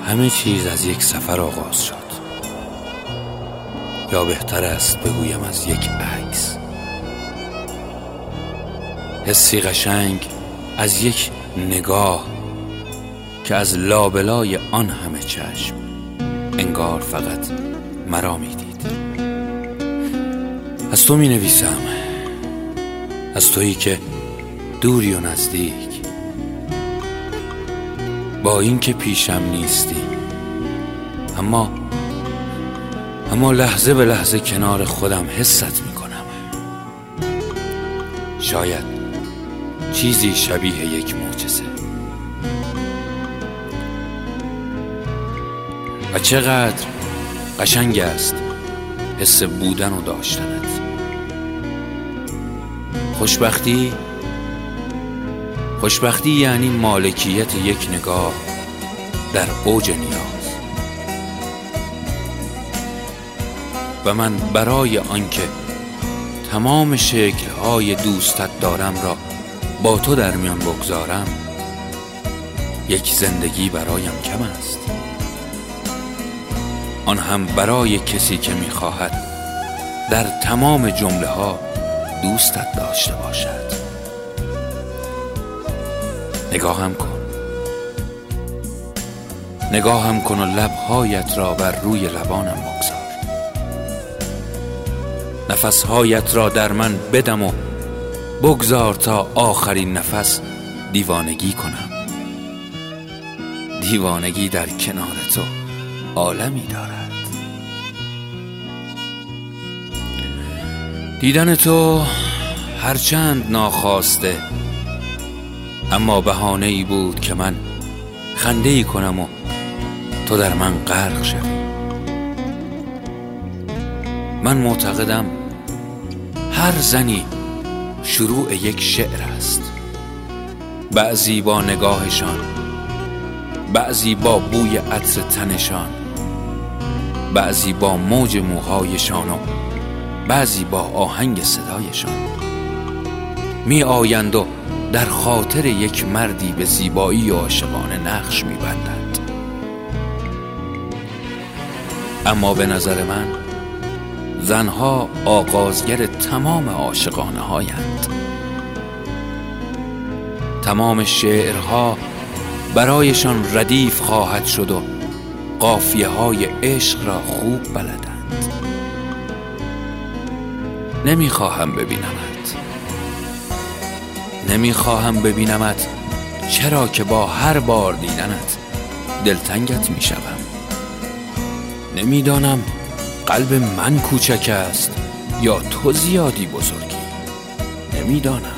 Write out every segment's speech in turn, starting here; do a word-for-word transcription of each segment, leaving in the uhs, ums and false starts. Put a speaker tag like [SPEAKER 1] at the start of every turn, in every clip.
[SPEAKER 1] همه چیز از یک سفر آغاز شد، یا بهتر است بگویم از یک عکس. حسی قشنگ از یک نگاه که از لابلای آن همه چشم انگار فقط مرا می دید. از تو می نویسم، از تویی که دوری و نزدیک، با این که پیشم نیستی، اما اما لحظه به لحظه کنار خودم حست می کنم. شاید چیزی شبیه یک معجزه. و چقدر قشنگ است حس بودن و داشتنت. خوشبختی خوشبختی یعنی مالکیت یک نگاه در اوج نیاز. و من برای آنکه تمام شکل‌های دوستت دارم را با تو در میان بگذارم، یک زندگی برایم کم است، آن هم برای کسی که می‌خواهد در تمام جمله ها دوستت داشته باشد. نگاهم کن نگاهم کن و لبهایت را بر روی لبانم بگذار. نفسهایت را در من بدم و بگذار تا آخرین نفس دیوانگی کنم. دیوانگی در کنار تو عالمی دارد. دیدن تو هرچند ناخواسته، اما بهانه‌ای بود که من خنده‌ای کنم و تو در من غرق شوی. من معتقدم هر زنی شروع یک شعر است، بعضی با نگاهشان، بعضی با بوی عطر تنشان، بعضی با موج موهایشان و بعضی با آهنگ صدایشان می آیند و در خاطر یک مردی به زیبایی و عاشقانه نقش می بندند. اما به نظر من زنها آغازگر تمام عاشقانه هایند. تمام شعرها برایشان ردیف خواهد شد و قافیه های عشق را خوب بلدند. نمیخواهم ببینمت نمیخواهم ببینمت چرا که با هر بار دیدنت دلتنگت میشوم. نمیدانم قلب من کوچک است یا تو زیادی بزرگی. نمیدانم.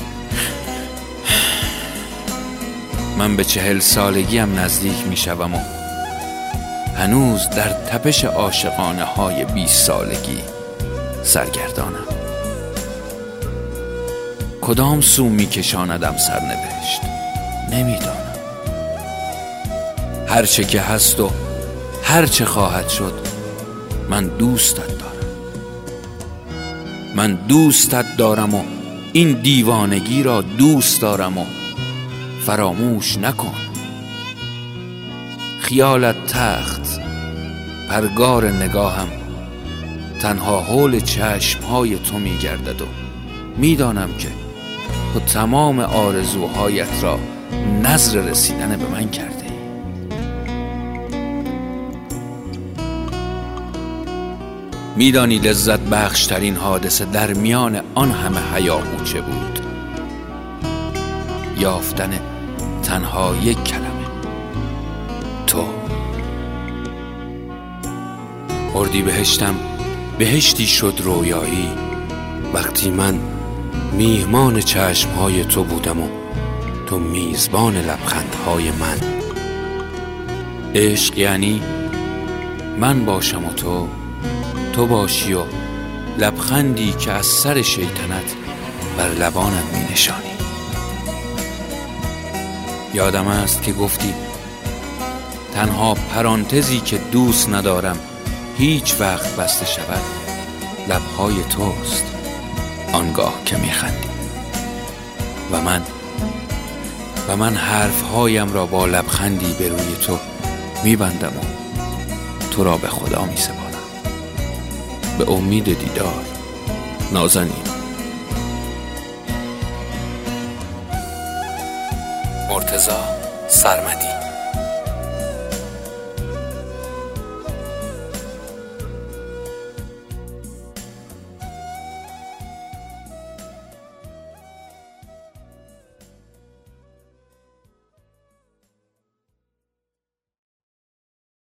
[SPEAKER 1] من به چهل سالگیم نزدیک میشوم و هنوز در تپش عاشقانه های بیست سالگی سرگردانم. کدام سو میکشاندم سرنوشت نمیدانم. هر چه که هست و هر چه خواهد شد، من دوستت دارم. من دوستت دارم و این دیوانگی را دوست دارم و فراموش نکن. خیالت تخت، پرگار نگاهم تنها حول چشمهای تو میگردد و میدانم که تو تمام آرزوهایت را نذر رسیدن به من کرده ای. میدانی لذت بخشترین حادثه در میان آن همه هیاهو چه بود؟ یافتن تنها یک کلمه: تو. اردیبهشتم بهشتی شد رویایی وقتی من میهمان چشمهای تو بودم و تو میزبان لبخندهای من. عشق یعنی من باشم و تو تو باشی و لبخندی که از سر شیطنت بر لبانم می نشانی. یادم است که گفتی تنها پرانتزی که دوست ندارم هیچ وقت بسته شود لبهای توست آنگاه که می خندی. و من و من حرفهایم را با لبخندی به روی تو میبندم و تو را به خدا میسپارم. به امید دیدار، نازنین. مرتضی سرمدی.